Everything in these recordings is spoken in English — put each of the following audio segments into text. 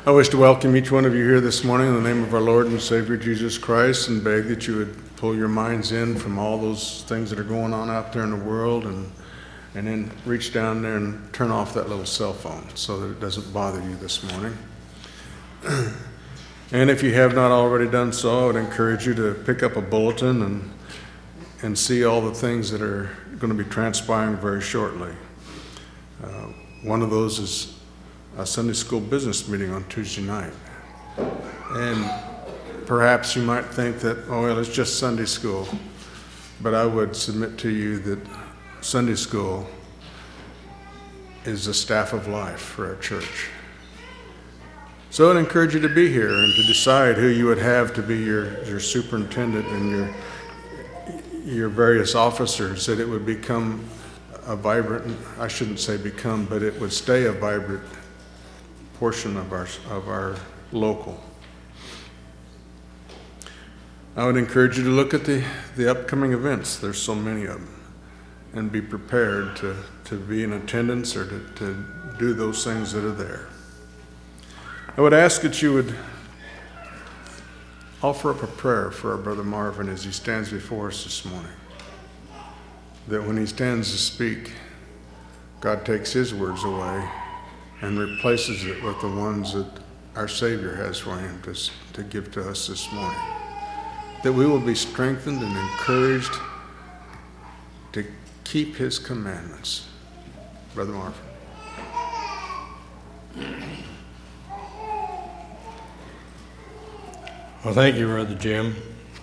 I wish to welcome each one of you here this morning in the name of our Lord and Savior Jesus Christ, and beg that you would pull your minds in from all those things that are going on out there in the world, and then reach down there and turn off that little cell phone so that it doesn't bother you this morning. And if you have not already done so, I would encourage you to pick up a bulletin and see all the things that are going to be transpiring very shortly. One of those is a Sunday school business meeting on Tuesday night. And perhaps you might think that, oh, well, it's just Sunday school. But I would submit to you that Sunday school is the staff of life for our church. So I'd encourage you to be here and to decide who you would have to be your superintendent and your various officers, that it would become a vibrant, I shouldn't say become, but it would stay a vibrant portion of our local. I would encourage you to look at the upcoming events. There's so many of them, and be prepared to be in attendance or to do those things that are there. I would ask that you would offer up a prayer for our brother Marvin as he stands before us this morning. That when he stands to speak, God takes his words away and replaces it with the ones that our Savior has for him to give to us this morning. That we will be strengthened and encouraged to keep his commandments. Brother Marvin. Well, thank you, Brother Jim.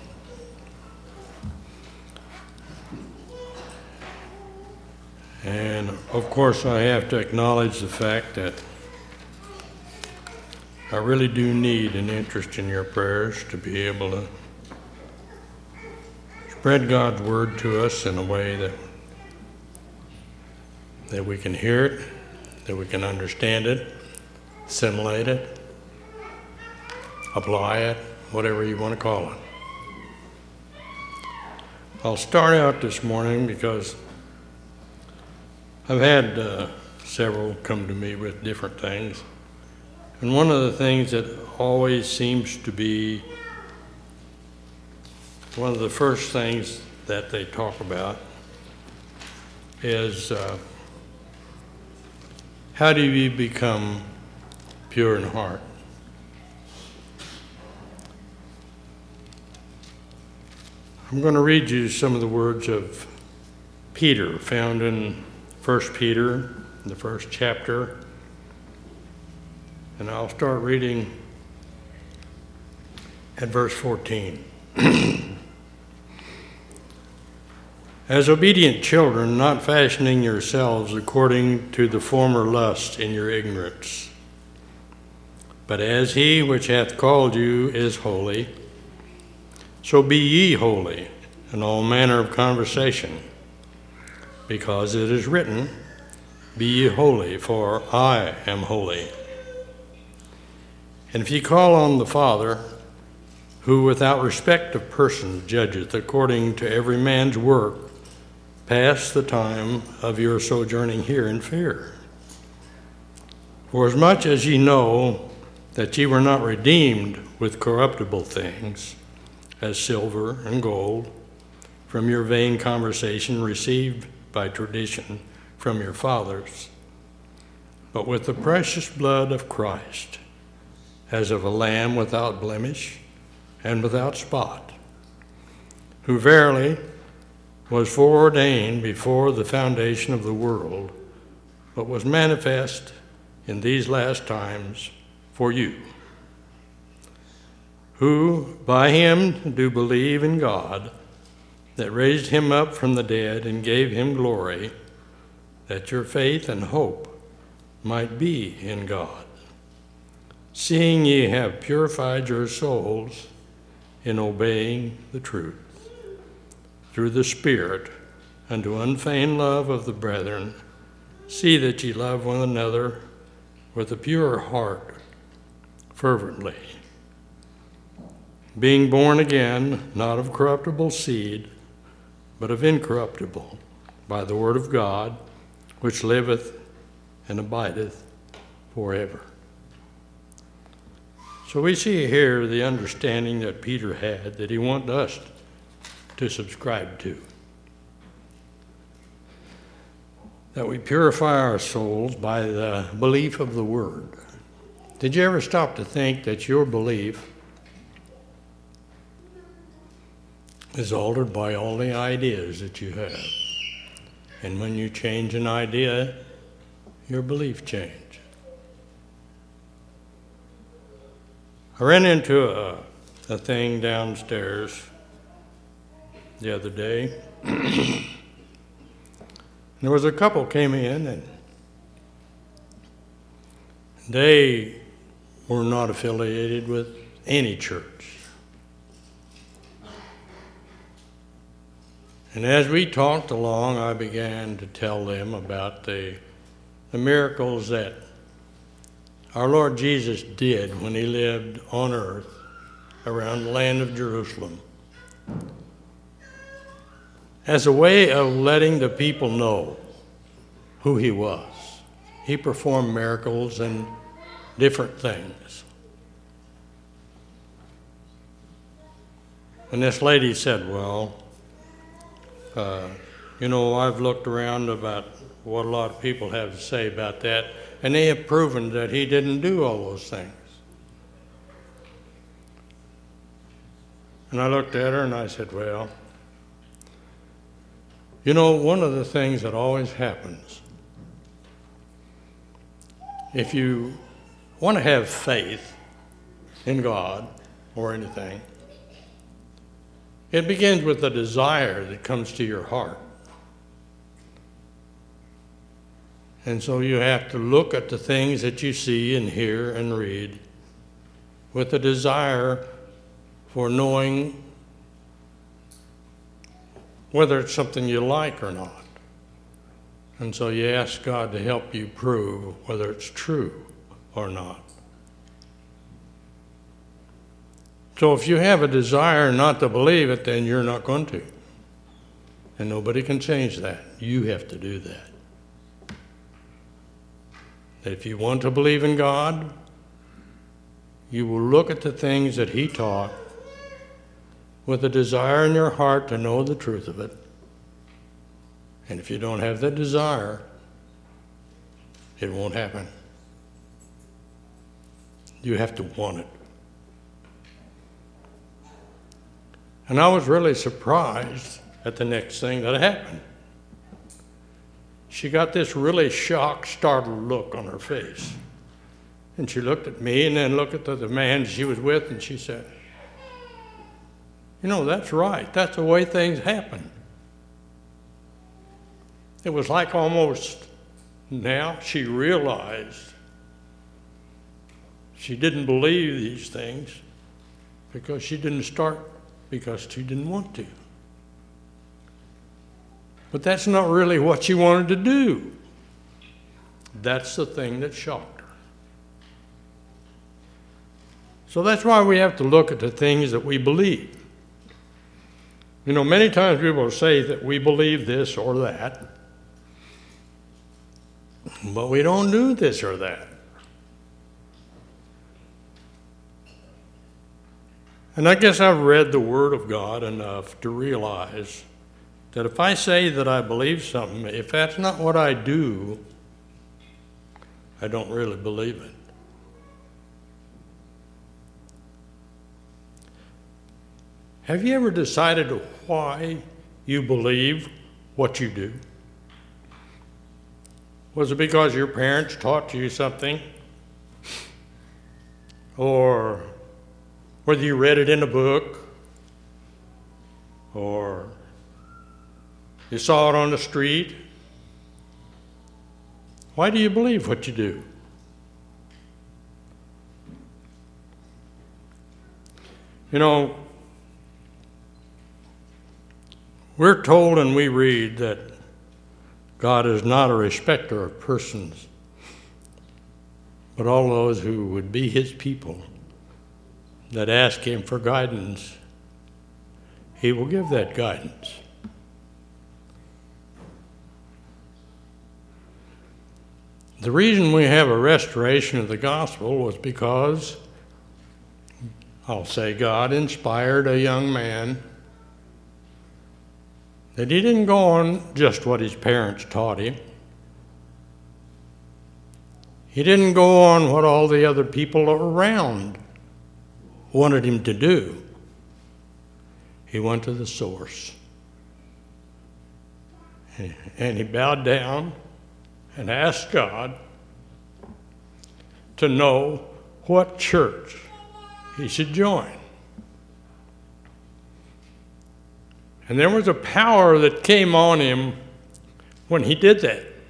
And of course, I have to acknowledge the fact that I really do need an interest in your prayers to be able to spread God's word to us in a way that we can hear it, that we can understand it, assimilate it, apply it, whatever you want to call it. I'll start out this morning because I've had several come to me with different things. And one of the things that always seems to be one of the first things that they talk about is how do you become pure in heart? I'm going to read you some of the words of Peter found in 1 Peter, the first chapter, and I'll start reading at verse 14. As obedient children, not fashioning yourselves according to the former lust in your ignorance, but as he which hath called you is holy, so be ye holy in all manner of conversation, because it is written, Be ye holy, for I am holy. And if ye call on the Father, who without respect of persons judgeth according to every man's work, pass the time of your sojourning here in fear. For as much as ye know that ye were not redeemed with corruptible things, as silver and gold, from your vain conversation received by tradition from your fathers, but with the precious blood of Christ, as of a lamb without blemish and without spot, who verily was foreordained before the foundation of the world, but was manifest in these last times for you, who by him do believe in God, that raised him up from the dead and gave him glory, that your faith and hope might be in God, seeing ye have purified your souls in obeying the truth, through the Spirit, unto unfeigned love of the brethren. See that ye love one another with a pure heart, fervently, being born again, not of corruptible seed, but of incorruptible, by the word of God, which liveth and abideth forever. So we see here the understanding that Peter had that he wanted us to subscribe to. That we purify our souls by the belief of the Word. Did you ever stop to think that your belief is altered by all the ideas that you have? And when you change an idea, your belief changes. I ran into a thing downstairs the other day. There was a couple came in, and they were not affiliated with any church. And as we talked along, I began to tell them about the miracles that our Lord Jesus did when he lived on earth around the land of Jerusalem, as a way of letting the people know who he was. He performed miracles and different things. And this lady said, well, I've looked around about what a lot of people have to say about that, and they have proven that he didn't do all those things. And I looked at her and I said, well, one of the things that always happens, if you want to have faith in God or anything, it begins with a desire that comes to your heart. And so you have to look at the things that you see and hear and read with a desire for knowing whether it's something you like or not. And so you ask God to help you prove whether it's true or not. So if you have a desire not to believe it, then you're not going to. And nobody can change that. You have to do that. If you want to believe in God, you will look at the things that he taught with a desire in your heart to know the truth of it. And if you don't have that desire, it won't happen. You have to want it. And I was really surprised at the next thing that happened. She got this really shocked, startled look on her face. And she looked at me and then looked at the man she was with, and she said, that's right. That's the way things happen. It was like almost now she realized she didn't believe these things because she didn't start because she didn't want to. But that's not really what she wanted to do. That's the thing that shocked her. So that's why we have to look at the things that we believe. Many times we will say that we believe this or that, but we don't do this or that. And I guess I've read the Word of God enough to realize that if I say that I believe something, if that's not what I do, I don't really believe it. Have you ever decided why you believe what you do? Was it because your parents taught you something? Or whether you read it in a book? Or you saw it on the street? Why do you believe what you do? We're told and we read that God is not a respecter of persons, but all those who would be his people that ask him for guidance, he will give that guidance. The reason we have a restoration of the gospel was because I'll say God inspired a young man that he didn't go on just what his parents taught him. He didn't go on what all the other people around wanted him to do. He went to the source. And he bowed down and asked God to know what church he should join. And there was a power that came on him when he did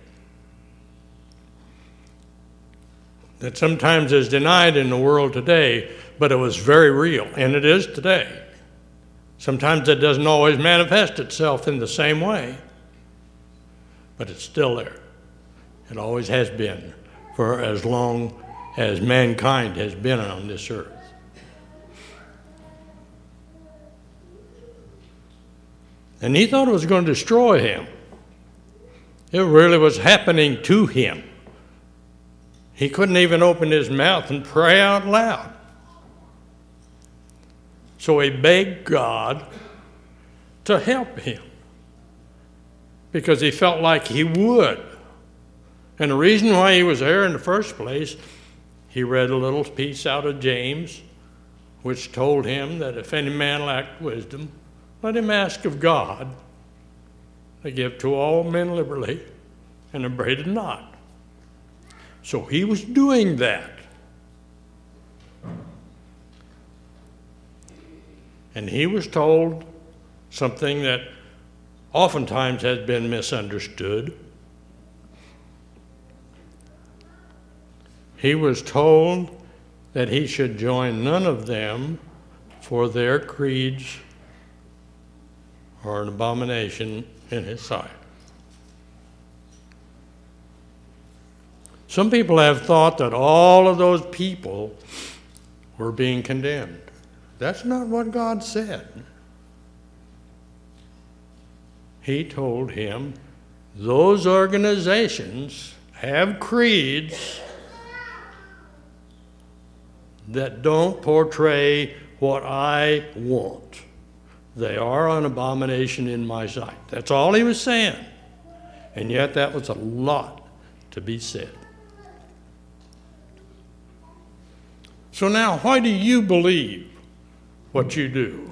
that sometimes is denied in the world today, but it was very real, and it is today. Sometimes it doesn't always manifest itself in the same way, but it's still there. It always has been for as long as mankind has been on this earth. And he thought it was going to destroy him. It really was happening to him. He couldn't even open his mouth and pray out loud. So he begged God to help him because he felt like he would. And the reason why he was there in the first place, he read a little piece out of James, which told him that if any man lacked wisdom, let him ask of God to give to all men liberally and upbraided not. So he was doing that. And he was told something that oftentimes has been misunderstood. He was told that he should join none of them, for their creeds are an abomination in his sight. Some people have thought that all of those people were being condemned. That's not what God said. He told him, those organizations have creeds that don't portray what I want. They are an abomination in my sight. That's all he was saying. And yet that was a lot to be said. So now, why do you believe what you do?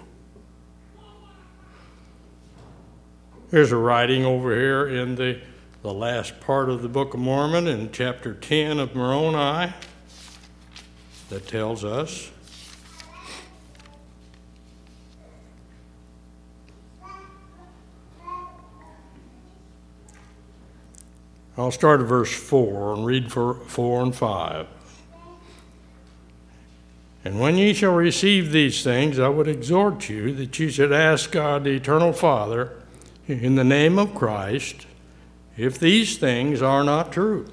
There's a writing over here in the last part of the Book of Mormon in chapter 10 of Moroni that tells us, I'll start at verse 4 and read for 4 and 5. And when ye shall receive these things, I would exhort you that you should ask God, the eternal Father, in the name of Christ, if these things are not true.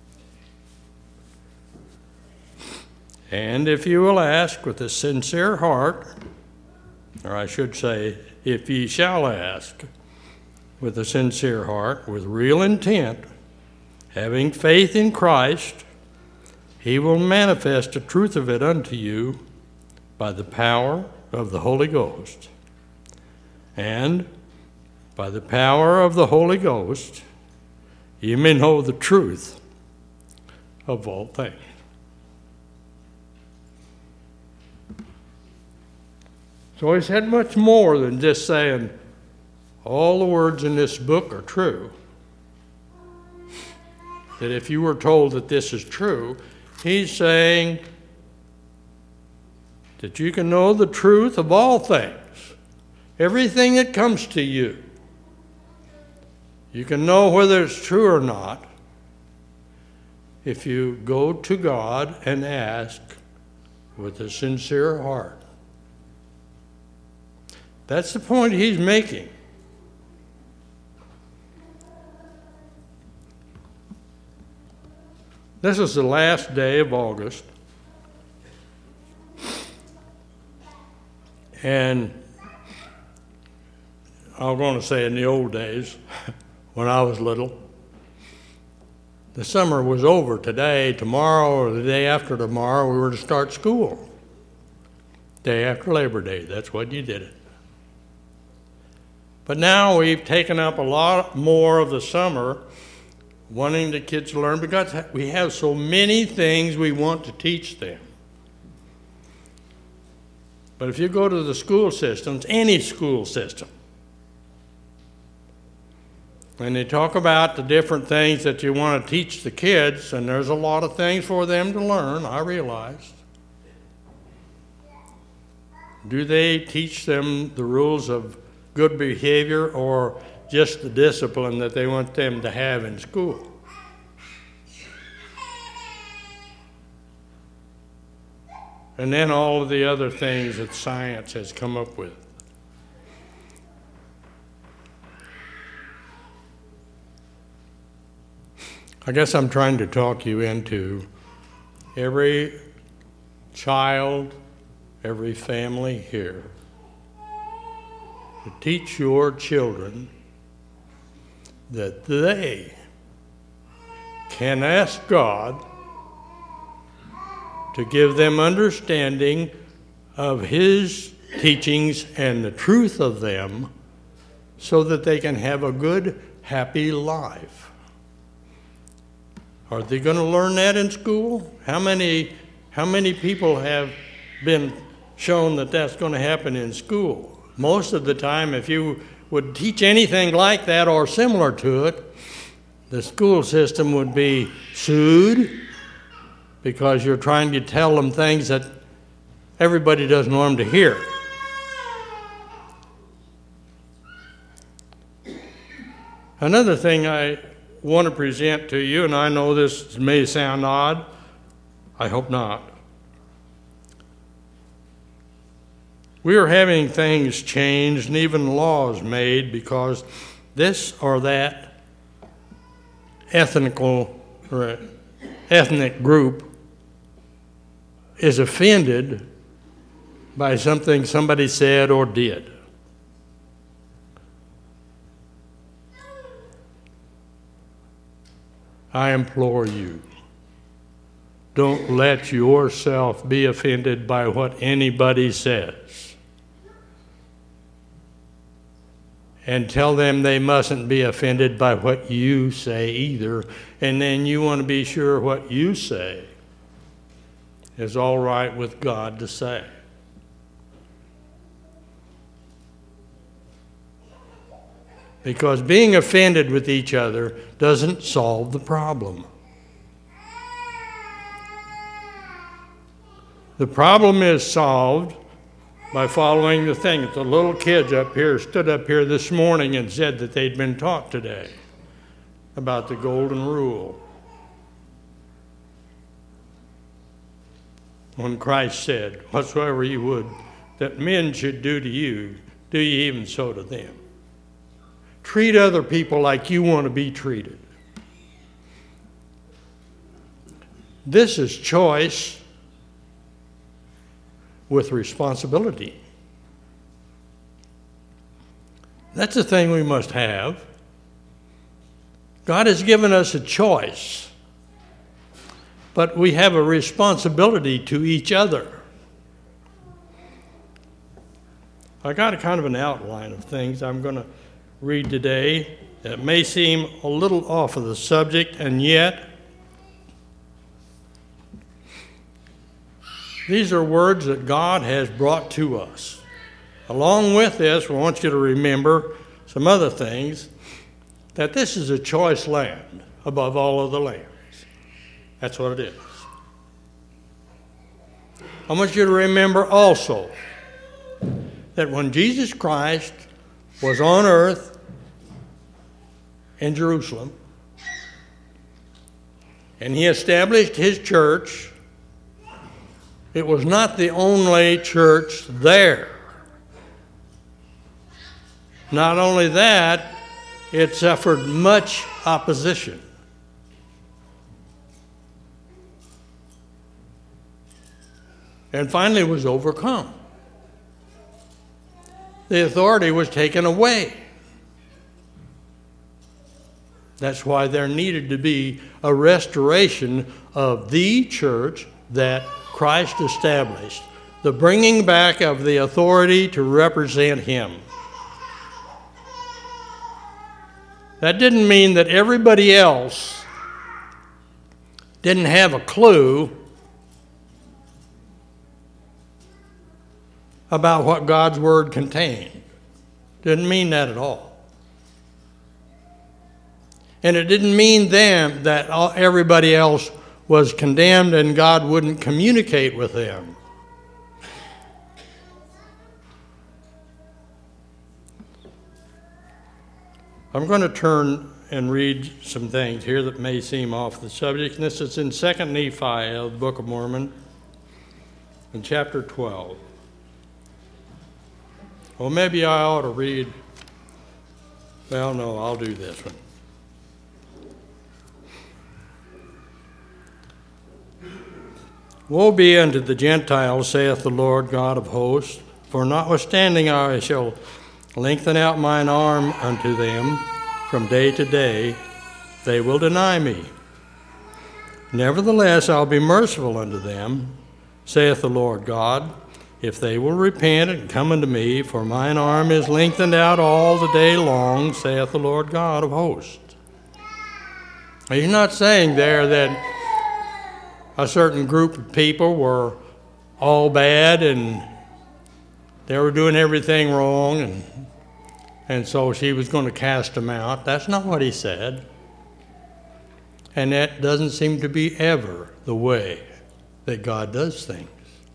And if you will ask with a sincere heart, or I should say, if ye shall ask with a sincere heart, with real intent, having faith in Christ, he will manifest the truth of it unto you by the power of the Holy Ghost. And by the power of the Holy Ghost, you may know the truth of all things. So he said much more than just saying, all the words in this book are true. That if you were told that this is true, he's saying that you can know the truth of all things, everything that comes to you. You can know whether it's true or not if you go to God and ask with a sincere heart. That's the point he's making. This is the last day of August. And I'm going to say in the old days, when I was little, the summer was over today, tomorrow, or the day after tomorrow, we were to start school. Day after Labor Day, that's what you did it. But now we've taken up a lot more of the summer wanting the kids to learn because we have so many things we want to teach them. But if you go to the school systems, any school system, and they talk about the different things that you want to teach the kids, and there's a lot of things for them to learn, I realize. Do they teach them the rules of good behavior or just the discipline that they want them to have in school? And then all of the other things that science has come up with. I guess I'm trying to talk you into every child, every family here, to teach your children that they can ask God to give them understanding of His teachings and the truth of them so that they can have a good, happy life. Are they going to learn that in school? How many people have been shown that that's going to happen in school? Most of the time, if you would teach anything like that or similar to it, the school system would be sued because you're trying to tell them things that everybody doesn't want them to hear. Another thing I want to present to you, and I know this may sound odd, I hope not. We are having things changed and even laws made because this or that ethnic group is offended by something somebody said or did. I implore you, don't let yourself be offended by what anybody says. And tell them they mustn't be offended by what you say either. And then you want to be sure what you say is all right with God to say. Because being offended with each other doesn't solve the problem. The problem is solved by following the thing that the little kids up here stood up here this morning and said that they'd been taught today about the golden rule. When Christ said, whatsoever you would that men should do to you, do ye even so to them. Treat other people like you want to be treated. This is choice with responsibility. That's the thing we must have. God has given us a choice, but we have a responsibility to each other. I got a kind of an outline of things I'm going to read today that may seem a little off of the subject, and yet these are words that God has brought to us. Along with this, we want you to remember some other things, that this is a choice land above all other lands. That's what it is. I want you to remember also that when Jesus Christ was on earth in Jerusalem, and He established His church, it was not the only church there. Not only that, it suffered much opposition. And finally was overcome. The authority was taken away. That's why there needed to be a restoration of the church that Christ established, the bringing back of the authority to represent him. That didn't mean that everybody else didn't have a clue about what God's word contained. Didn't mean that at all. And it didn't mean then that everybody else was condemned and God wouldn't communicate with them. I'm going to turn and read some things here that may seem off the subject. And this is in 2 Nephi of the Book of Mormon, in chapter 12. Well, maybe I ought to read. Well, no, I'll do this one. Woe be unto the Gentiles, saith the Lord God of hosts, for notwithstanding I shall lengthen out mine arm unto them from day to day, they will deny me. Nevertheless, I'll be merciful unto them, saith the Lord God, if they will repent and come unto me, for mine arm is lengthened out all the day long, saith the Lord God of hosts. He's not saying there that a certain group of people were all bad and they were doing everything wrong, and so she was going to cast them out. That's not what he said. And that doesn't seem to be ever the way that God does things.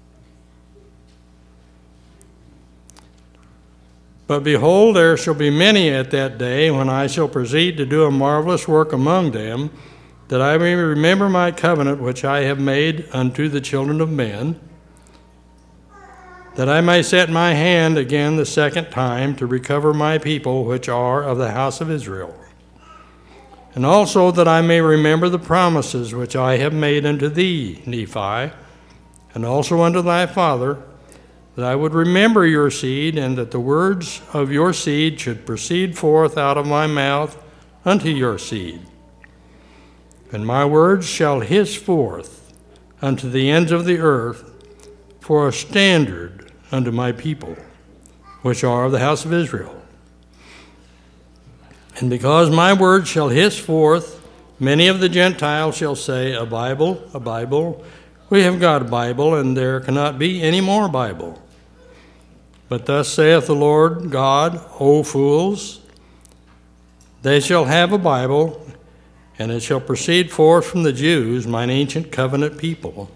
But behold, there shall be many at that day when I shall proceed to do a marvelous work among them, that I may remember my covenant which I have made unto the children of men, that I may set my hand again the second time to recover my people which are of the house of Israel. And also that I may remember the promises which I have made unto thee, Nephi, and also unto thy father, that I would remember your seed, and that the words of your seed should proceed forth out of my mouth unto your seed. And my words shall hiss forth unto the ends of the earth for a standard unto my people, which are of the house of Israel. And because my word shall hiss forth, many of the Gentiles shall say, a Bible, a Bible. We have got a Bible, and there cannot be any more Bible. But thus saith the Lord God, O fools, they shall have a Bible, and it shall proceed forth from the Jews, mine ancient covenant people.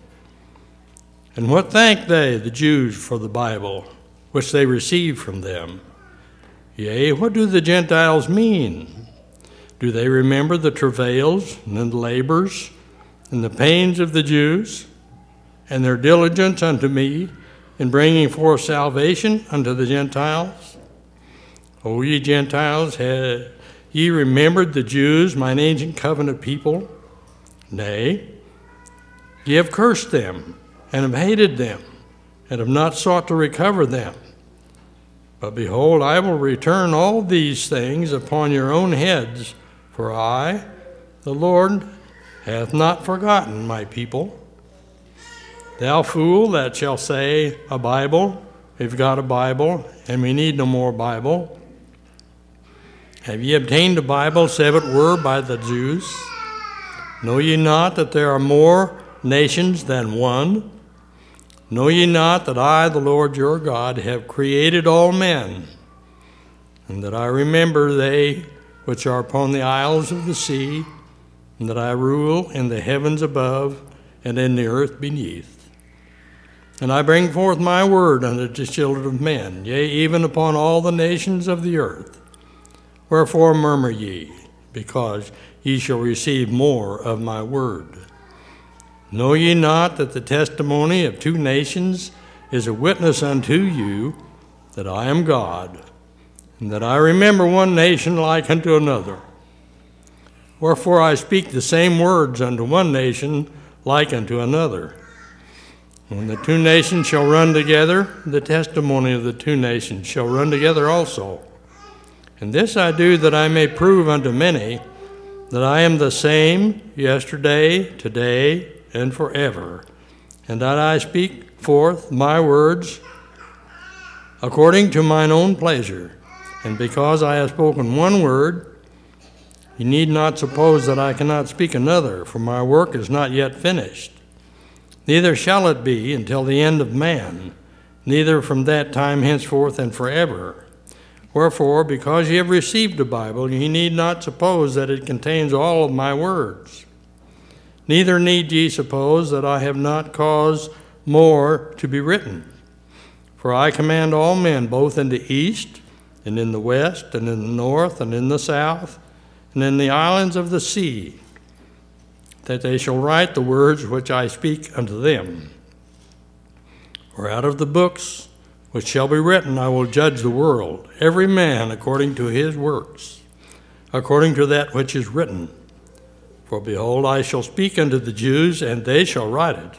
And what thank they, the Jews, for the Bible, which they receive from them? Yea, what do the Gentiles mean? Do they remember the travails and the labors and the pains of the Jews, and their diligence unto me in bringing forth salvation unto the Gentiles? O ye Gentiles, have ye remembered the Jews, mine ancient covenant people? Nay, ye have cursed them, and have hated them, and have not sought to recover them. But behold, I will return all these things upon your own heads, for I, the Lord, hath not forgotten my people. Thou fool that shall say, a Bible, we've got a Bible, and we need no more Bible. Have ye obtained a Bible, save it were by the Jews? Know ye not that there are more nations than one? Know ye not that I, the Lord your God, have created all men, and that I remember they which are upon the isles of the sea, and that I rule in the heavens above and in the earth beneath? And I bring forth my word unto the children of men, yea, even upon all the nations of the earth. Wherefore murmur ye, because ye shall receive more of my word. Know ye not that the testimony of two nations is a witness unto you that I am God, and that I remember one nation like unto another? Wherefore I speak the same words unto one nation like unto another. When the two nations shall run together, the testimony of the two nations shall run together also. And this I do that I may prove unto many that I am the same yesterday, today, and forever, and that I speak forth my words according to mine own pleasure. And because I have spoken one word, you need not suppose that I cannot speak another, for my work is not yet finished. Neither shall it be until the end of man, neither from that time henceforth and forever. Wherefore, because ye have received a Bible, ye need not suppose that it contains all of my words. Neither need ye suppose that I have not caused more to be written. For I command all men, both in the east, and in the west, and in the north, and in the south, and in the islands of the sea, that they shall write the words which I speak unto them. For out of the books which shall be written I will judge the world, every man according to his works, according to that which is written. For behold, I shall speak unto the Jews, and they shall write it.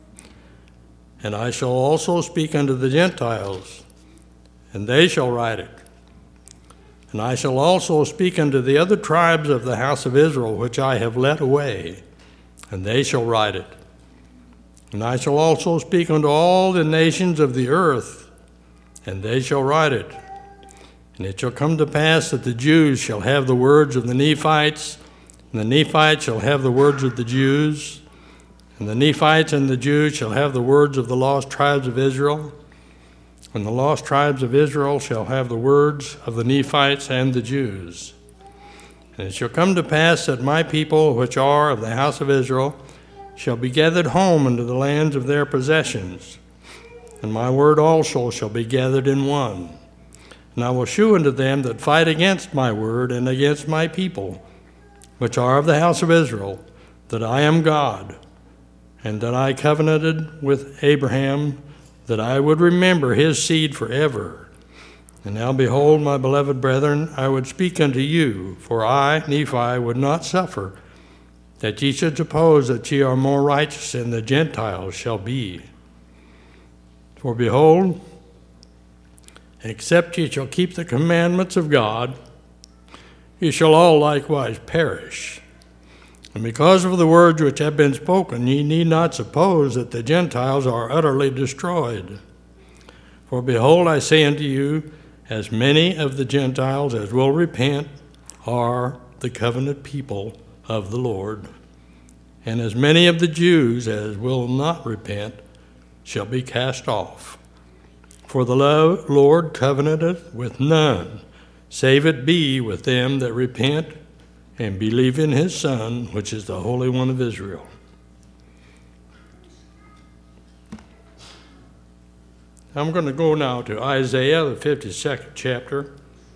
And I shall also speak unto the Gentiles, and they shall write it. And I shall also speak unto the other tribes of the house of Israel, which I have led away, and they shall write it. And I shall also speak unto all the nations of the earth, and they shall write it. And it shall come to pass that the Jews shall have the words of the Nephites, and the Nephites shall have the words of the Jews, and the Nephites and the Jews shall have the words of the lost tribes of Israel, and the lost tribes of Israel shall have the words of the Nephites and the Jews. And it shall come to pass that my people, which are of the house of Israel, shall be gathered home unto the lands of their possessions, and my word also shall be gathered in one. And I will shew unto them that fight against my word and against my people, which are of the house of Israel, that I am God, and that I covenanted with Abraham, that I would remember his seed forever. And now behold, my beloved brethren, I would speak unto you, for I, Nephi, would not suffer that ye should suppose that ye are more righteous than the Gentiles shall be. For behold, except ye shall keep the commandments of God, ye shall all likewise perish. And because of the words which have been spoken, ye need not suppose that the Gentiles are utterly destroyed. For behold, I say unto you, as many of the Gentiles as will repent are the covenant people of the Lord, and as many of the Jews as will not repent shall be cast off. For the Lord covenanteth with none, save it be with them that repent and believe in his Son, which is the Holy One of Israel. I'm going to go now to Isaiah, the 52nd chapter.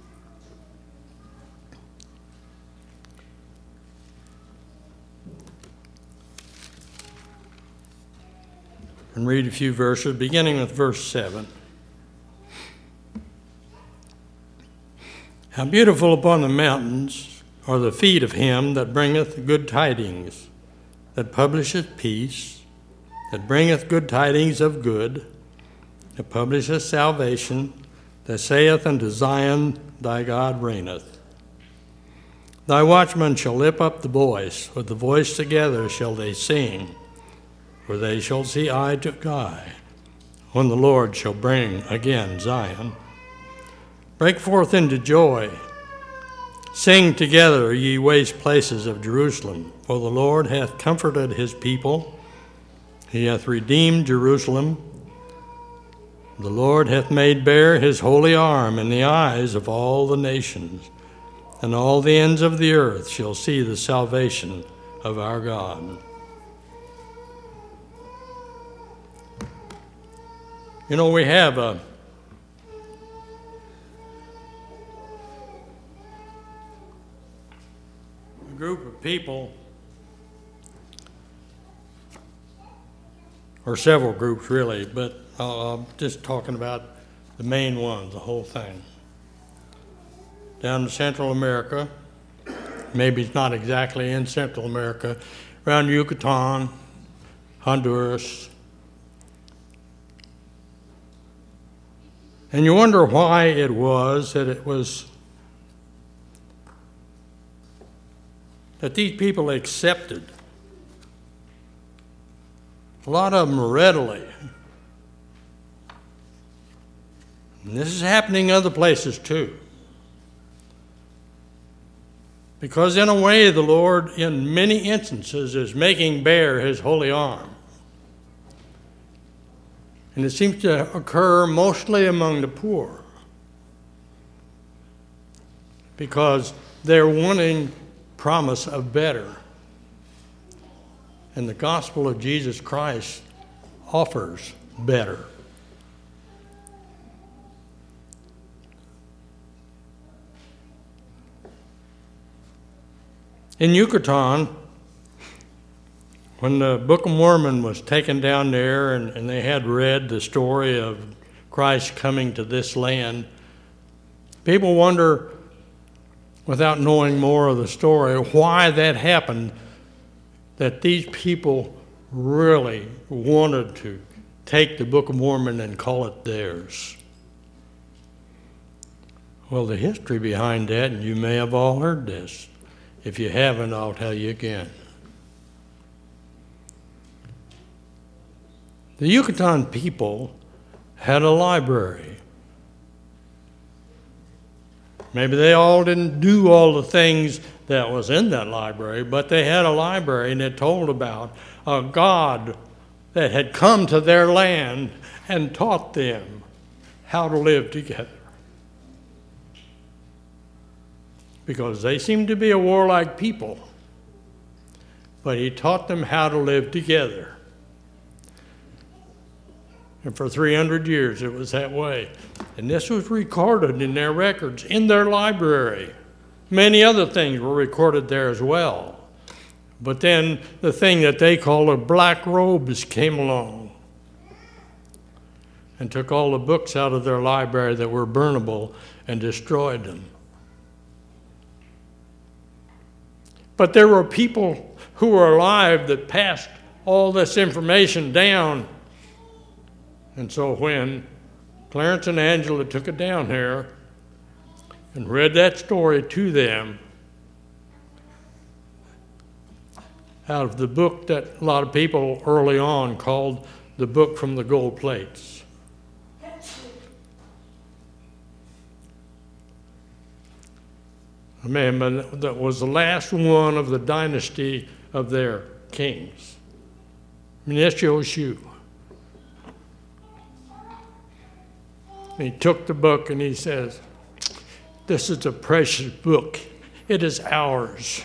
And read a few verses, beginning with verse 7. How beautiful upon the mountains are the feet of him that bringeth good tidings, that publisheth peace, that bringeth good tidings of good, that publisheth salvation, that saith unto Zion, thy God reigneth. Thy watchmen shall lift up the voice, with the voice together shall they sing, for they shall see eye to eye, when the Lord shall bring again Zion. Break forth into joy. Sing together, ye waste places of Jerusalem, for the Lord hath comforted his people. He hath redeemed Jerusalem. The Lord hath made bare his holy arm in the eyes of all the nations, and all the ends of the earth shall see the salvation of our God. You know, we have a group of people, or several groups really, but I'm just talking about the main ones, the whole thing. Down in Central America, maybe it's not exactly in Central America, around Yucatan, Honduras. And you wonder why it was that these people accepted A lot of them readily. And this is happening other places too. Because in a way, the Lord, in many instances, is making bare his holy arm. And it seems to occur mostly among the poor. Because they're wanting promise of better. And the gospel of Jesus Christ offers better. In Yucatan, when the Book of Mormon was taken down there and they had read the story of Christ coming to this land, people wonder, without knowing more of the story, why that happened, that these people really wanted to take the Book of Mormon and call it theirs. Well, the history behind that, and you may have all heard this. If you haven't, I'll tell you again. The Yucatan people had a library. Maybe they all didn't do all the things that was in that library, but they had a library and it told about a God that had come to their land and taught them how to live together. Because they seemed to be a warlike people, but he taught them how to live together. And for 300 years it was that way. And this was recorded in their records, in their library. Many other things were recorded there as well. But then the thing that they called the black robes came along and took all the books out of their library that were burnable and destroyed them. But there were people who were alive that passed all this information down. And so when Clarence and Angela took it down here and read that story to them out of the book that a lot of people early on called the Book from the Gold Plates. A man that was the last one of the dynasty of their kings. Menestio. He took the book and he says, "This is a precious book. It is ours."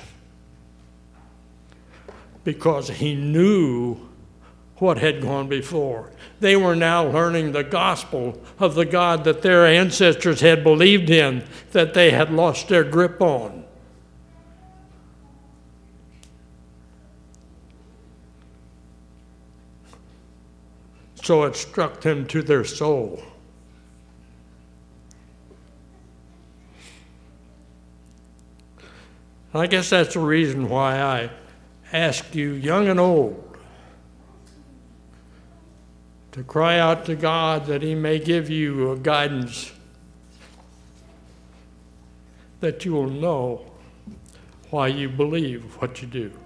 Because he knew what had gone before. They were now learning the gospel of the God that their ancestors had believed in, that they had lost their grip on. So it struck them to their soul. I guess that's the reason why I ask you, young and old, to cry out to God that he may give you a guidance that you will know why you believe what you do.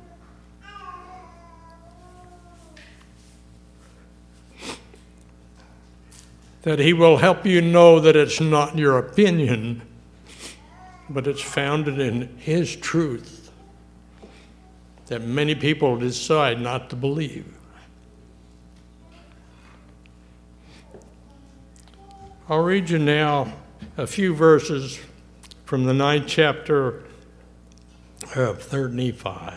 That he will help you know that it's not your opinion, but it's founded in his truth that many people decide not to believe. I'll read you now a few verses from the 9th chapter of 3rd Nephi.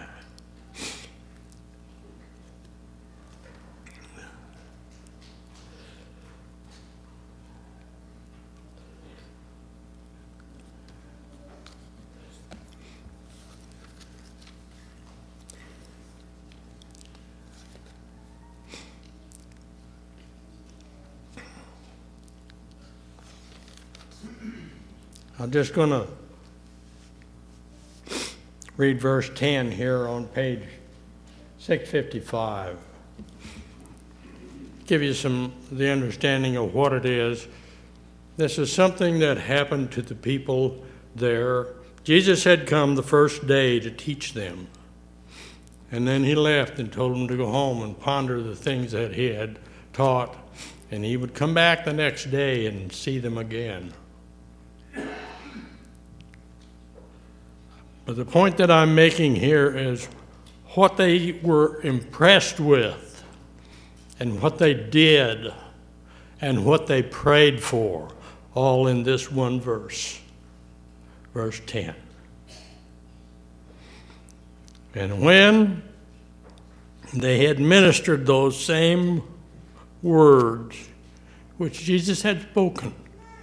I'm just going to read verse 10 here on page 655. Give you the understanding of what it is. This is something that happened to the people there. Jesus had come the first day to teach them. And then he left and told them to go home and ponder the things that he had taught. And he would come back the next day and see them again. But the point that I'm making here is what they were impressed with and what they did and what they prayed for, all in this one verse, verse 10. And when they had ministered those same words which Jesus had spoken,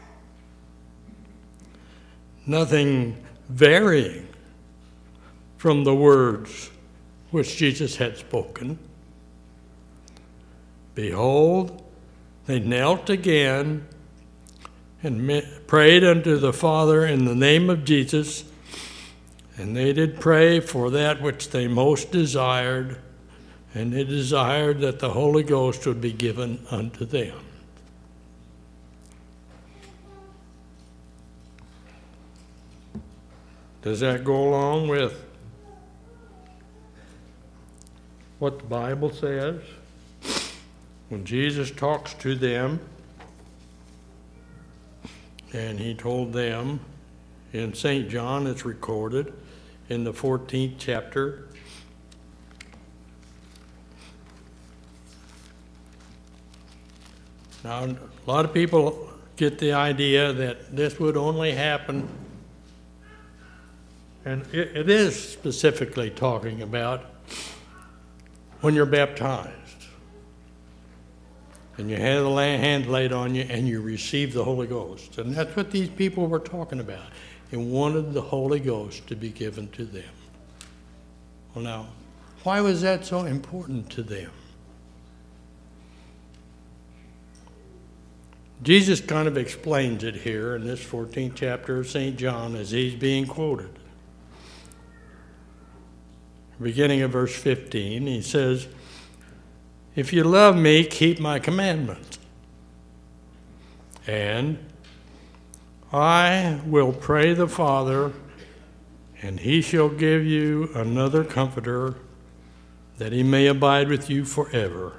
nothing varying from the words which Jesus had spoken, behold, they knelt again and prayed unto the Father in the name of Jesus. And they did pray for that which they most desired, and they desired that the Holy Ghost would be given unto them. Does that go along with what the Bible says? When Jesus talks to them, and he told them in St. John, it's recorded in the 14th chapter. Now, a lot of people get the idea that this would only happen, and it is specifically talking about when you're baptized and you have the hand laid on you and you receive the Holy Ghost. And that's what these people were talking about. They wanted the Holy Ghost to be given to them. Well, now, why was that so important to them? Jesus kind of explains it here in this 14th chapter of St. John as he's being quoted. Beginning of verse 15, he says, "If you love me, keep my commandments. And I will pray the Father, and he shall give you another comforter, that he may abide with you forever.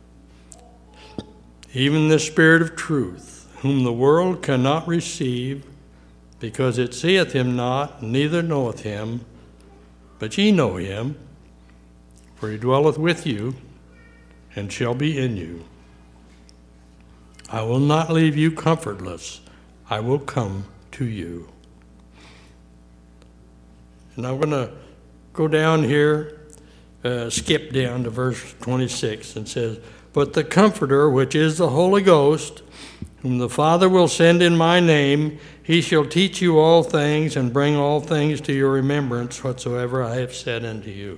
Even the Spirit of truth, whom the world cannot receive, because it seeth him not, neither knoweth him. But ye know him, for he dwelleth with you, and shall be in you. I will not leave you comfortless. I will come to you." And I'm going to go down here, skip down to verse 26, and says, "But the Comforter, which is the Holy Ghost, whom the Father will send in my name, he shall teach you all things and bring all things to your remembrance whatsoever I have said unto you."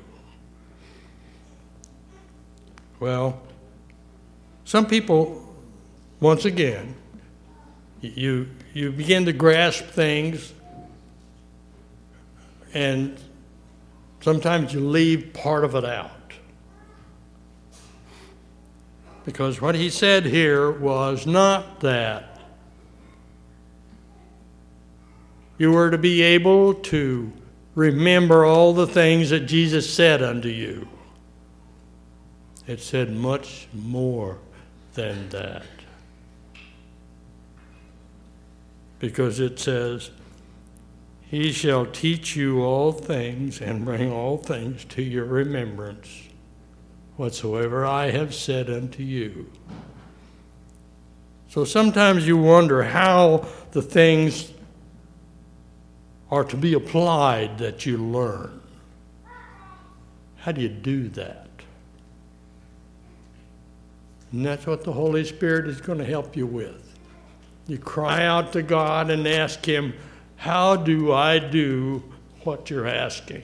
Well, some people, once again, you begin to grasp things, and sometimes you leave part of it out. Because what he said here was not that you were to be able to remember all the things that Jesus said unto you. It said much more than that. Because it says, "He shall teach you all things and bring all things to your remembrance, whatsoever I have said unto you." So sometimes you wonder how the things are to be applied that you learn. How do you do that? And that's what the Holy Spirit is going to help you with. You cry out to God and ask him, how do I do what you're asking?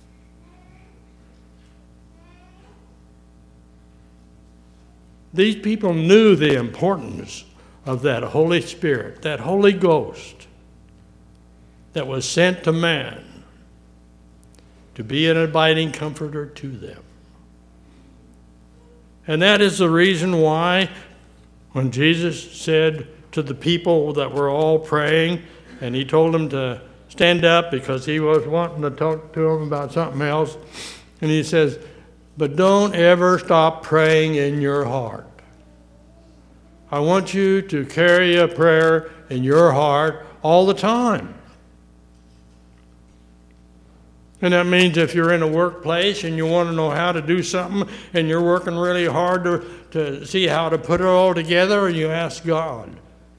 These people knew the importance of that Holy Spirit, that Holy Ghost that was sent to man to be an abiding comforter to them. And that is the reason why when Jesus said to the people that were all praying, and he told them to stand up because he was wanting to talk to them about something else, and he says, but don't ever stop praying in your heart. I want you to carry a prayer in your heart all the time. And that means if you're in a workplace and you want to know how to do something and you're working really hard to see how to put it all together, and you ask God,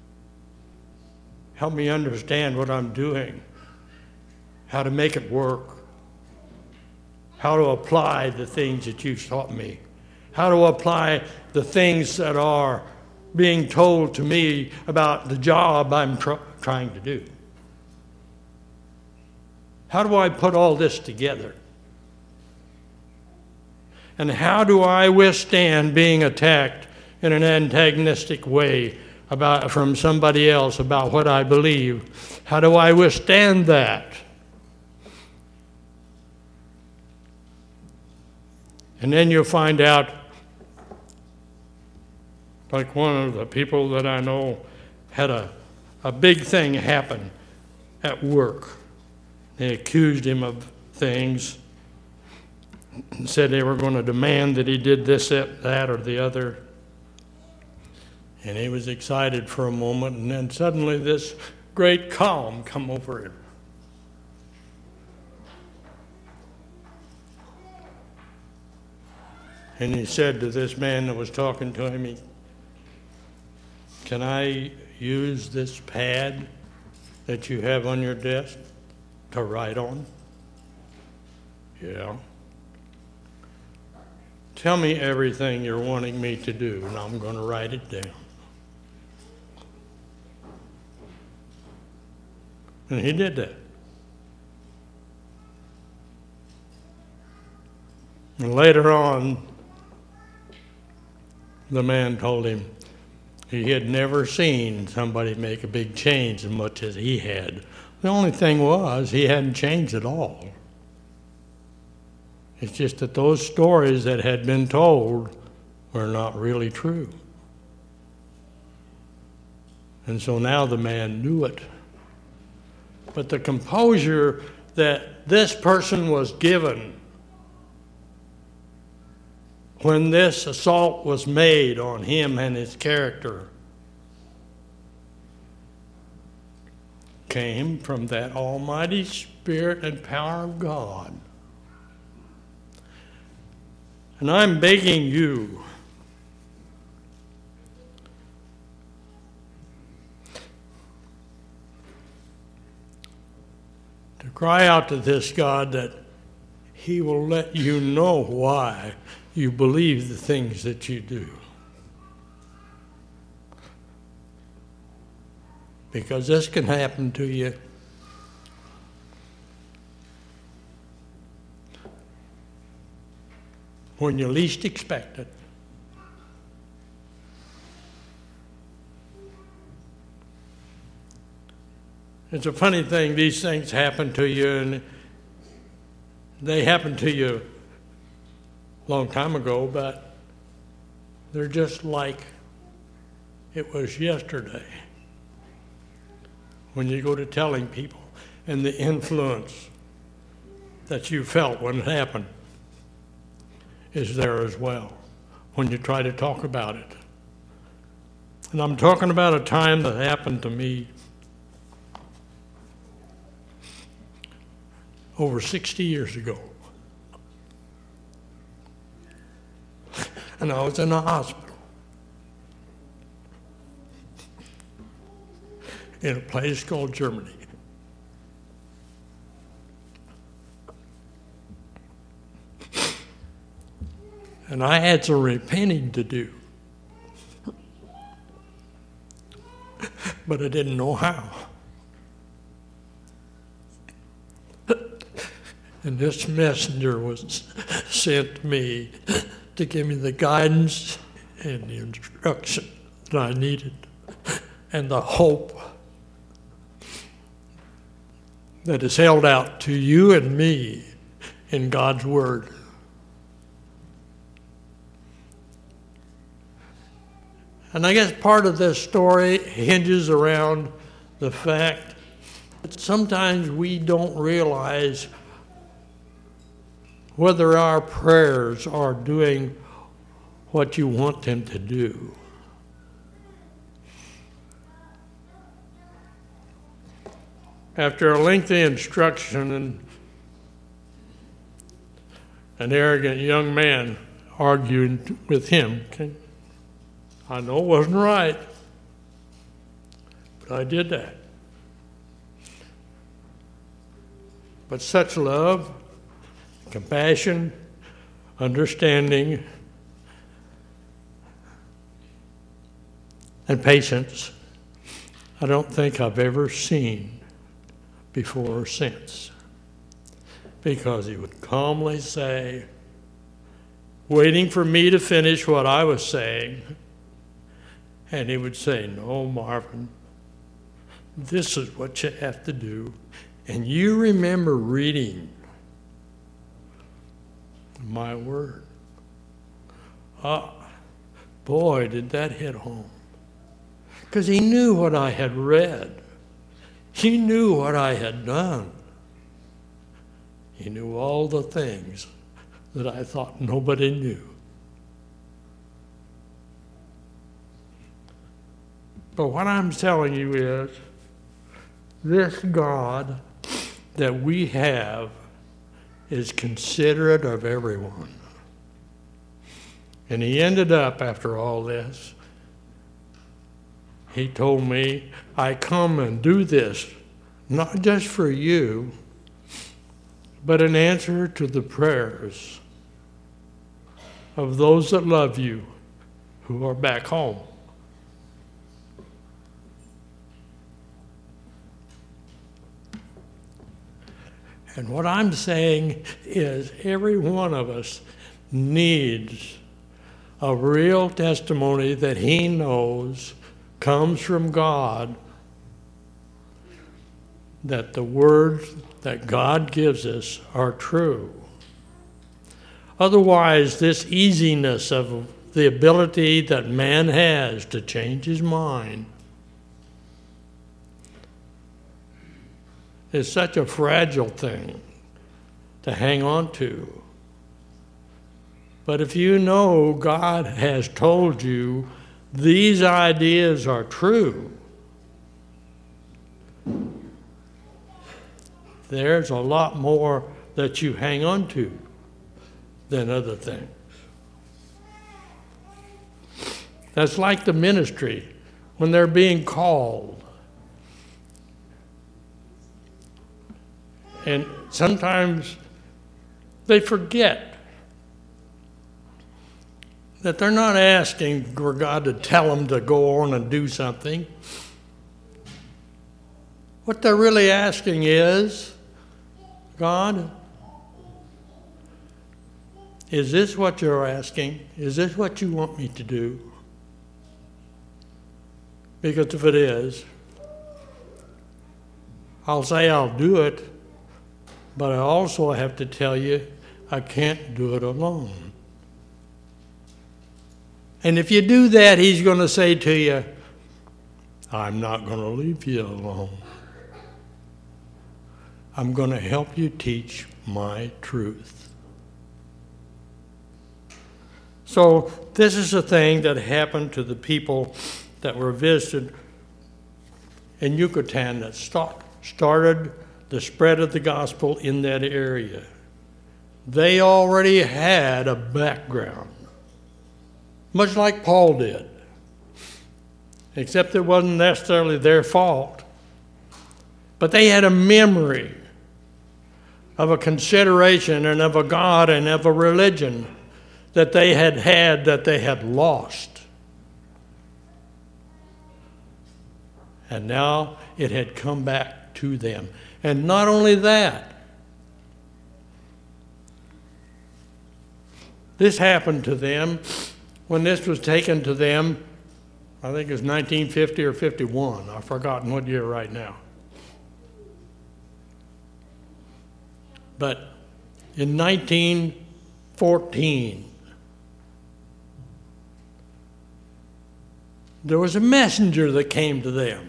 help me understand what I'm doing, how to make it work, how to apply the things that you've taught me, how to apply the things that are being told to me about the job I'm trying to do. How do I put all this together? And how do I withstand being attacked in an antagonistic way from somebody else about what I believe? How do I withstand that? And then you'll find out, like one of the people that I know had a big thing happen at work. They accused him of things and said they were going to demand that he did this, that, or the other. And he was excited for a moment, and then suddenly this great calm come over him. And he said to this man that was talking to him, "Can I use this pad that you have on your desk to write on?" "Yeah." "Tell me everything you're wanting me to do, and I'm going to write it down." And he did that. And later on, the man told him he had never seen somebody make a big change as much as he had. The only thing was, he hadn't changed at all. It's just that those stories that had been told were not really true. And so now the man knew it. But the composure that this person was given when this assault was made on him and his character came from that almighty Spirit and power of God. And I'm begging you to cry out to this God that He will let you know why you believe the things that you do. Because this can happen to you when you least expect it. It's a funny thing, these things happen to you, and they happened to you a long time ago, but they're just like it was yesterday. When you go to telling people, and the influence that you felt when it happened is there as well, when you try to talk about it. And I'm talking about a time that happened to me over 60 years ago. And I was in a hospital in a place called Germany. And I had some repenting to do, but I didn't know how. And this messenger was sent to me to give me the guidance and the instruction that I needed and the hope that is held out to you and me in God's Word. And I guess part of this story hinges around the fact that sometimes we don't realize whether our prayers are doing what you want them to do. After a lengthy instruction, and an arrogant young man argued with him. I know it wasn't right, but I did that. But such love, compassion, understanding, and patience, I don't think I've ever seen before or since. Because he would calmly say, waiting for me to finish what I was saying, and he would say, "No, Marvin, this is what you have to do." And you remember reading my word. Boy, did that hit home. Because he knew what I had read. He knew what I had done. He knew all the things that I thought nobody knew. But what I'm telling you is, this God that we have is considerate of everyone. And he ended up, after all this, he told me, I come and do this, not just for you, but in answer to the prayers of those that love you who are back home. And what I'm saying is every one of us needs a real testimony that he knows comes from God, that the words that God gives us are true. Otherwise, this easiness of the ability that man has to change his mind is such a fragile thing to hang on to. But if you know God has told you these ideas are true, there's a lot more that you hang on to than other things. That's like the ministry when they're being called. And sometimes they forget that they're not asking for God to tell them to go on and do something. What they're really asking is, God, is this what you're asking? Is this what you want me to do? Because if it is, I'll say I'll do it, but I also have to tell you I can't do it alone. And if you do that, he's going to say to you, I'm not going to leave you alone. I'm going to help you teach my truth. So this is a thing that happened to the people that were visited in Yucatan that started the spread of the gospel in that area. They already had a background, much like Paul did, except it wasn't necessarily their fault. But they had a memory of a consideration and of a God and of a religion that they had that they had lost. And now it had come back to them. And not only that, this happened to them when this was taken to them, I think it was 1950 or 51. I've forgotten what year right now. But in 1914, there was a messenger that came to them.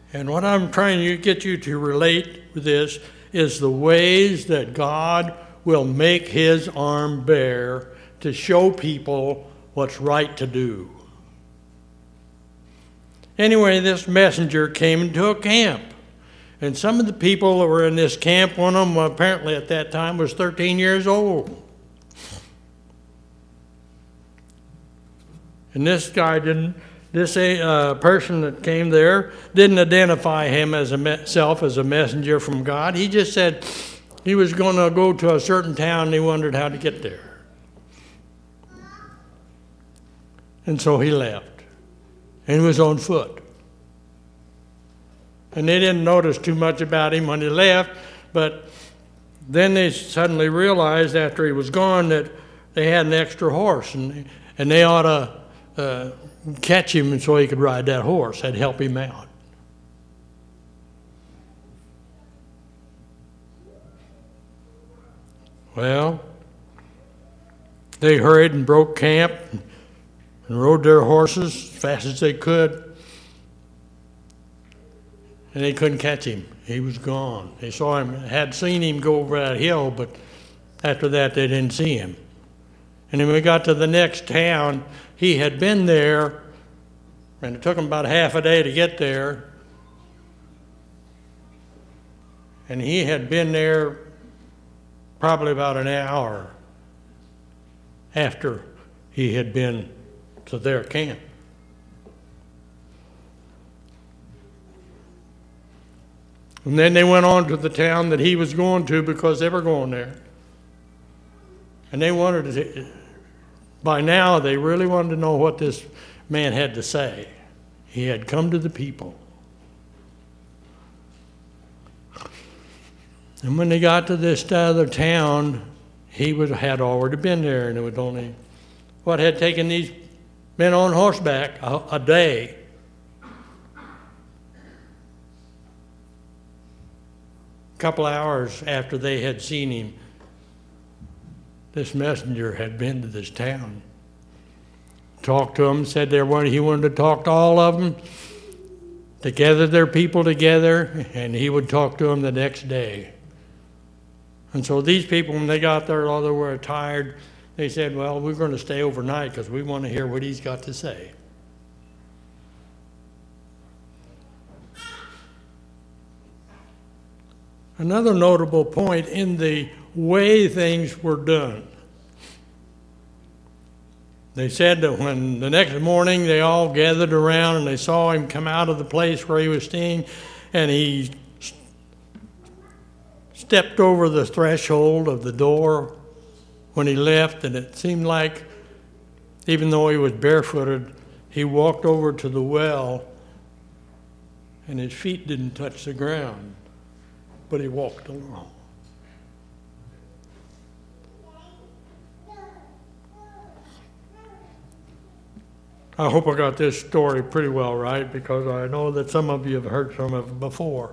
And what I'm trying to get you to relate with this is the ways that God will make his arm bare to show people what's right to do. Anyway, this messenger came into a camp. And some of the people that were in this camp, one of them apparently at that time was 13 years old. And this guy this person that came there didn't identify himself as a messenger from God. He just said he was going to go to a certain town and he wondered how to get there. And so he left. And he was on foot. And they didn't notice too much about him when he left, but then they suddenly realized after he was gone that they had an extra horse, and they ought to catch him so he could ride that horse. That'd help him out. Well, they hurried and broke camp and rode their horses as fast as they could. And they couldn't catch him. He was gone. They had seen him go over that hill, but after that they didn't see him. And when we got to the next town, he had been there, and it took him about half a day to get there. And he had been there probably about an hour after he had been to their camp. And then they went on to the town that he was going to because they were going there. And they wanted to, by now they really wanted to know what this man had to say. He had come to the people. And when they got to this other town, he had already been there, and it was only what had taken these men on horseback a day. Couple hours after they had seen him, this messenger had been to this town, talked to them, said he wanted to talk to all of them, to gather their people together, and he would talk to them the next day. And so these people, when they got there, although they were tired, they said, well, we're going to stay overnight because we want to hear what he's got to say. Another notable point in the way things were done. They said that when the next morning they all gathered around and they saw him come out of the place where he was staying, and he stepped over the threshold of the door when he left, and it seemed like, even though he was barefooted, he walked over to the well and his feet didn't touch the ground, but he walked along. I hope I got this story pretty well right, because I know that some of you have heard some of it before.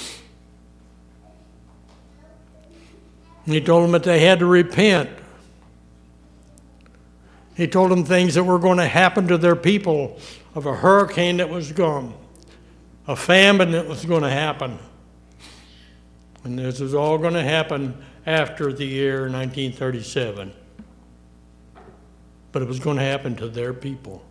He told them that they had to repent. He told them things that were going to happen to their people, of a hurricane that was gone, a famine that was going to happen. And this was all going to happen after the year 1937. But it was going to happen to their people.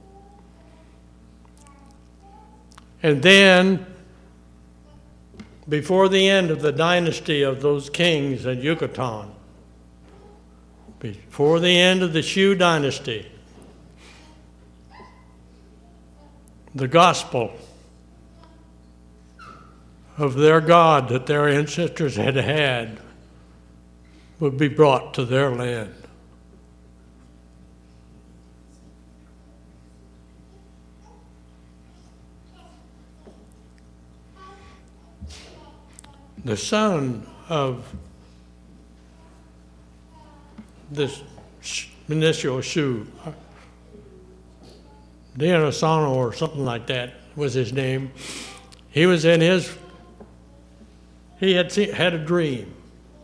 And then, before the end of the dynasty of those kings in Yucatan, before the end of the Shu dynasty, the gospel of their God that their ancestors had had would be brought to their land. The son of this initial Shu, Dionysiano or something like that was his name. He was in his, he had a dream.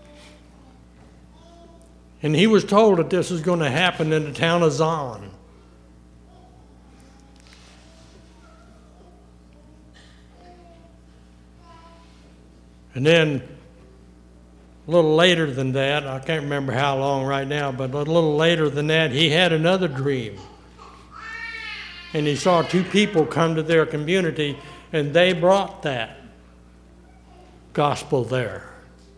And he was told that this was going to happen in the town of Zan. And then a little later than that, I can't remember how long right now, but a little later than that, he had another dream. And he saw two people come to their community, and they brought that gospel there.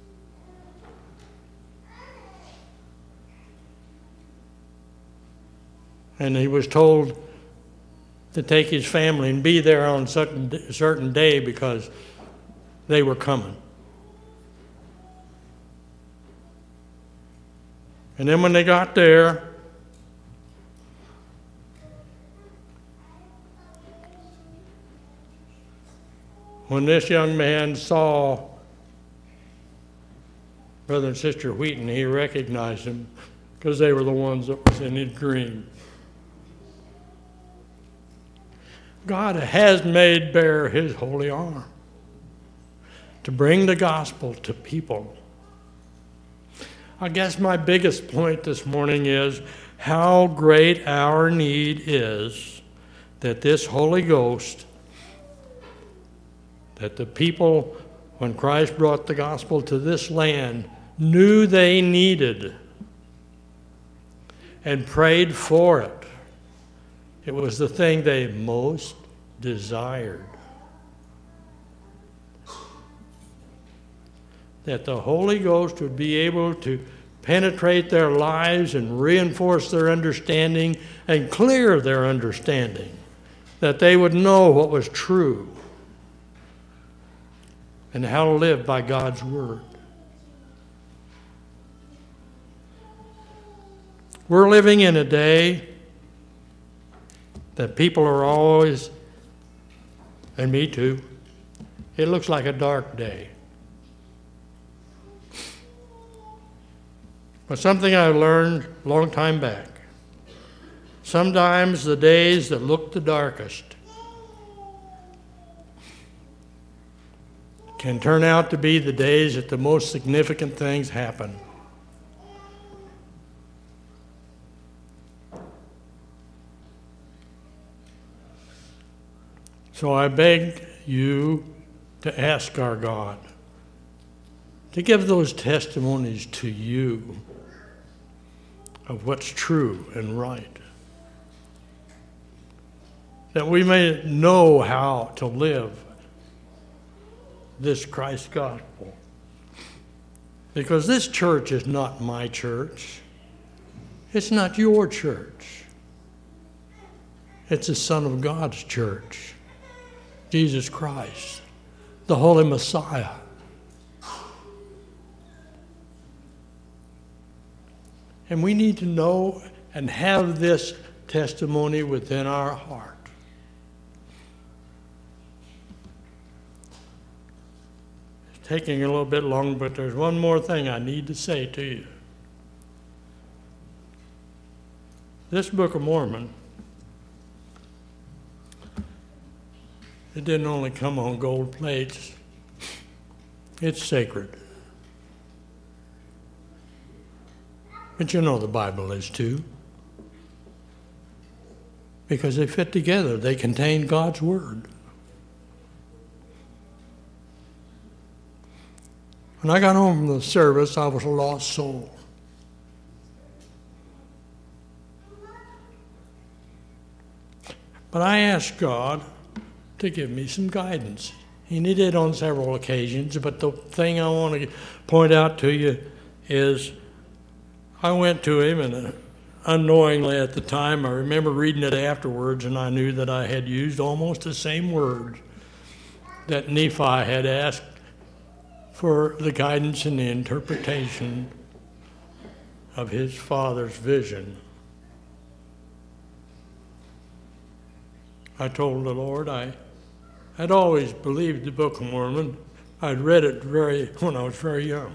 And he was told to take his family and be there on a certain day because they were coming. And then when they got there, when this young man saw Brother and Sister Wheaton, he recognized them because they were the ones that was in his dream. God has made bare his holy arm to bring the gospel to people. I guess my biggest point this morning is how great our need is that this Holy Ghost, that the people, when Christ brought the gospel to this land, knew they needed and prayed for it. It was the thing they most desired. That the Holy Ghost would be able to penetrate their lives and reinforce their understanding and clear their understanding. That they would know what was true and how to live by God's Word. We're living in a day that people are always, and me too, it looks like a dark day. But something I learned a long time back, sometimes the days that look the darkest can turn out to be the days that the most significant things happen. So I beg you to ask our God to give those testimonies to you of what's true and right, that we may know how to live this Christ gospel. Because this church is not my church. It's not your church. It's the Son of God's church, Jesus Christ, the Holy Messiah. And we need to know and have this testimony within our heart. It's taking a little bit long, but there's one more thing I need to say to you. This Book of Mormon, it didn't only come on gold plates. It's sacred. But you know the Bible is too. Because they fit together. They contain God's Word. When I got home from the service, I was a lost soul. But I asked God to give me some guidance. He did on several occasions, but the thing I want to point out to you is I went to him, and unknowingly at the time, I remember reading it afterwards, and I knew that I had used almost the same words that Nephi had asked for the guidance and the interpretation of his father's vision. I told the Lord I had always believed the Book of Mormon. I'd read it when I was very young.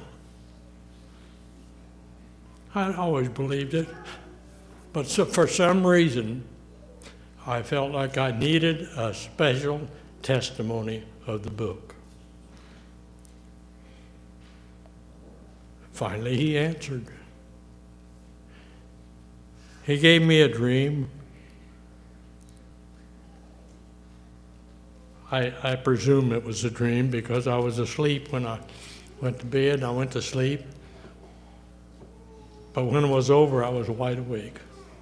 I'd always believed it, but for some reason, I felt like I needed a special testimony of the book. Finally, he answered. He gave me a dream. I presume it was a dream because I was asleep when I went to bed. I went to sleep. But when it was over, I was wide awake.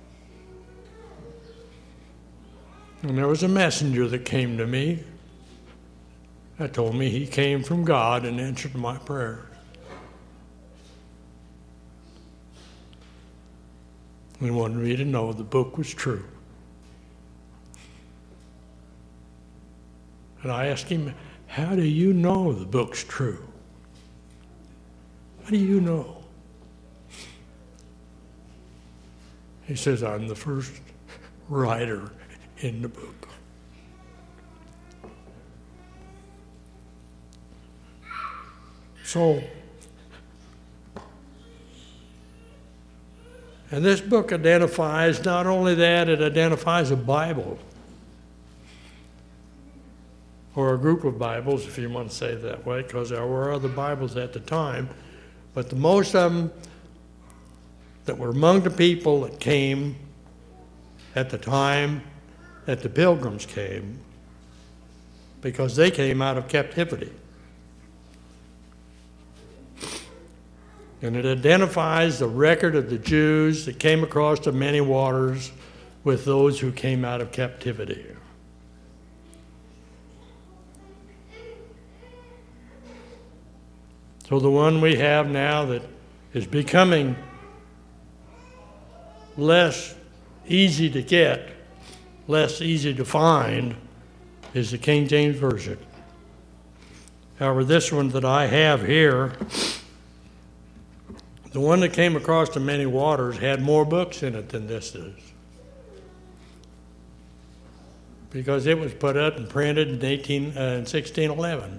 And there was a messenger that came to me that told me he came from God and answered my prayer. He wanted me to know the book was true. And I asked him, how do you know the book's true? How do you know? He says, I'm the first writer in the book. So, and this book identifies, not only that, it identifies a Bible, or a group of Bibles, if you want to say it that way, because there were other Bibles at the time, but the most of them that were among the people that came at the time that the Pilgrims came, because they came out of captivity. And it identifies the record of the Jews that came across the many waters with those who came out of captivity. So the one we have now that is becoming less easy to get, less easy to find, is the King James Version. However, this one that I have here, the one that came across the many waters, had more books in it than this does. Because it was put up and printed in 1611.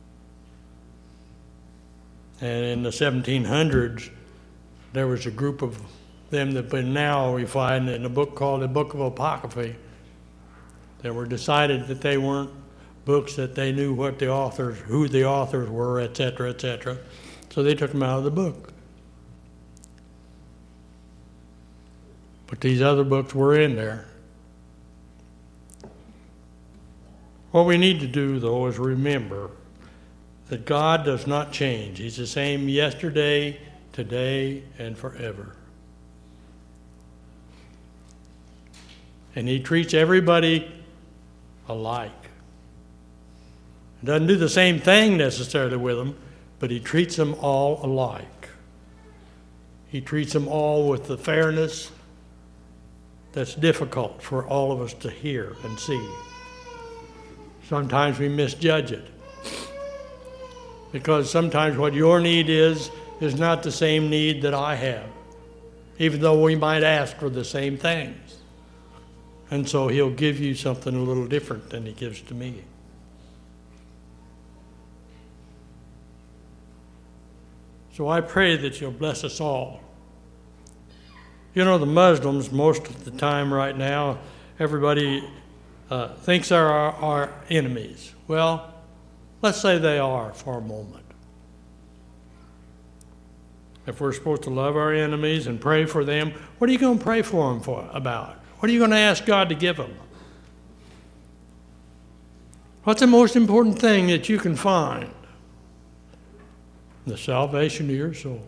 And in the 1700s, there was a group of them that now we find in a book called the Book of Apocryphy that were decided that they weren't books that they knew what the authors, who the authors were, etc., etc. So they took them out of the book. But these other books were in there. What we need to do, though, is remember that God does not change. He's the same yesterday, today, and forever. And he treats everybody alike. He doesn't do the same thing necessarily with them, but he treats them all alike. He treats them all with the fairness that's difficult for all of us to hear and see. Sometimes we misjudge it. Because sometimes what your need is not the same need that I have, even though we might ask for the same things. And so he'll give you something a little different than he gives to me. So I pray that you'll bless us all. You know, the Muslims, most of the time right now, everybody thinks they're our enemies. Well, let's say they are for a moment. If we're supposed to love our enemies and pray for them, what are you going to pray for them about? What are you going to ask God to give them? What's the most important thing that you can find? The salvation of your soul.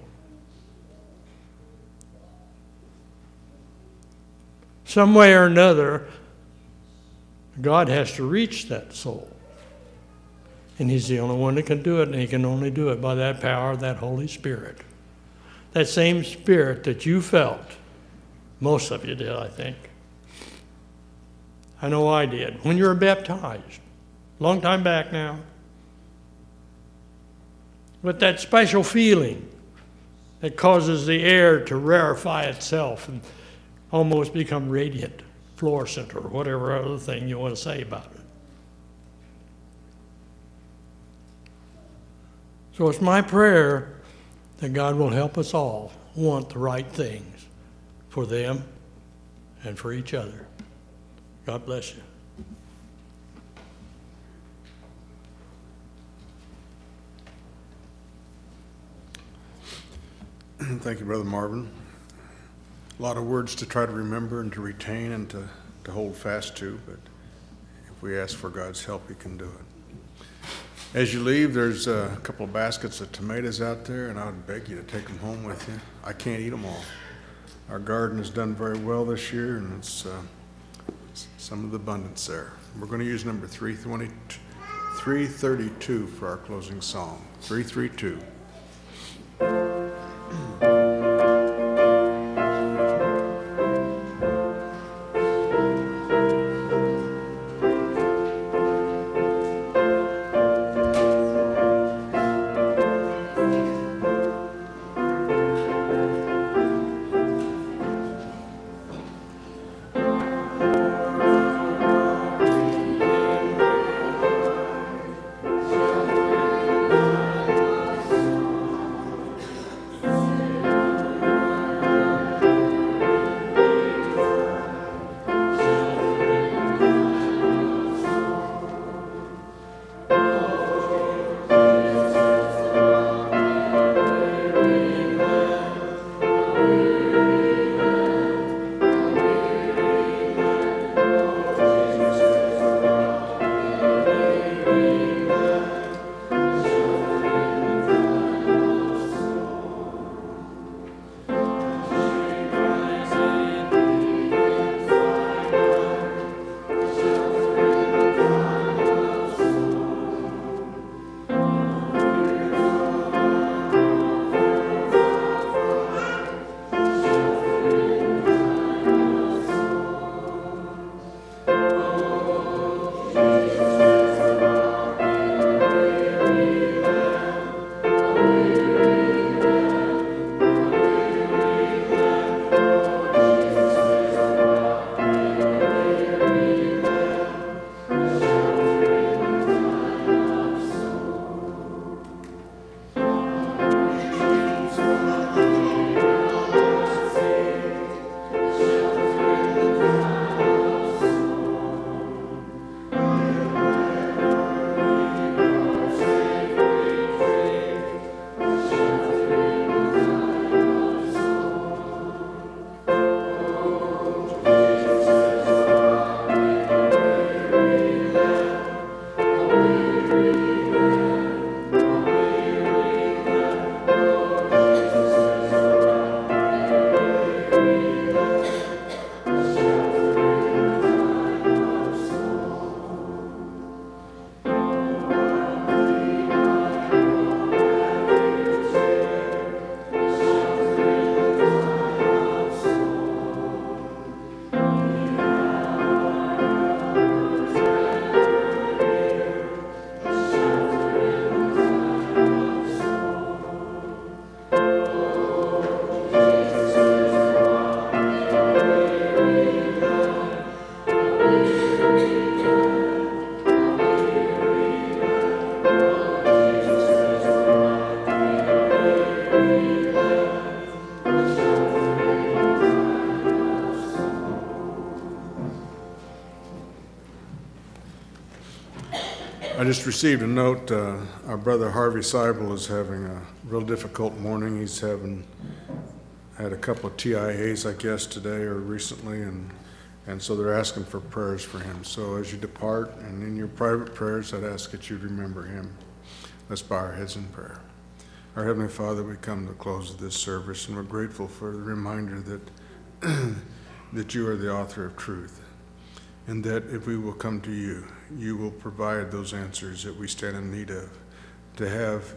Some way or another, God has to reach that soul. And he's the only one that can do it, and he can only do it by that power of that Holy Spirit. That same Spirit that you felt, most of you did, I think. I know I did. When you were baptized, long time back now. But that special feeling that causes the air to rarefy itself and almost become radiant, fluorescent, or whatever other thing you want to say about it. So it's my prayer that God will help us all want the right things for them and for each other. God bless you. Thank you, Brother Marvin. A lot of words to try to remember and to retain and to hold fast to, but If we ask for God's help, He can do it. As you leave, there's a couple of baskets of tomatoes out there, and I would beg you to take them home with you. I can't eat them all. Our garden has done very well this year, and it's some of the abundance there. We're going to use number 332 for our closing song. 332. I just received a note. Our brother Harvey Seibel is having a real difficult morning. He's had a couple of TIAs, I guess, today or recently, and so they're asking for prayers for him. So as you depart and in your private prayers, I'd ask that you remember him. Let's bow our heads in prayer. Our Heavenly Father, we come to the close of this service, and we're grateful for the reminder that that you are the author of truth, and that if we will come to you, you will provide those answers that we stand in need of, to have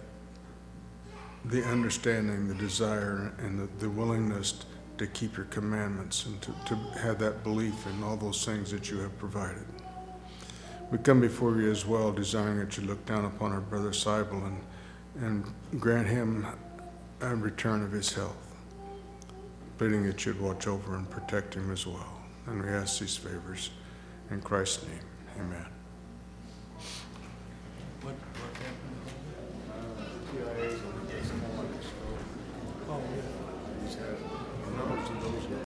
the understanding, the desire, and the willingness to keep your commandments, and to have that belief in all those things that you have provided. We come before you as well, desiring that you look down upon our brother Seibel and grant him a return of his health, pleading that you'd watch over and protect him as well. And we ask these favors in Christ's name. Amen. What happened? TIAs and Oh, yeah. he's had numbers of those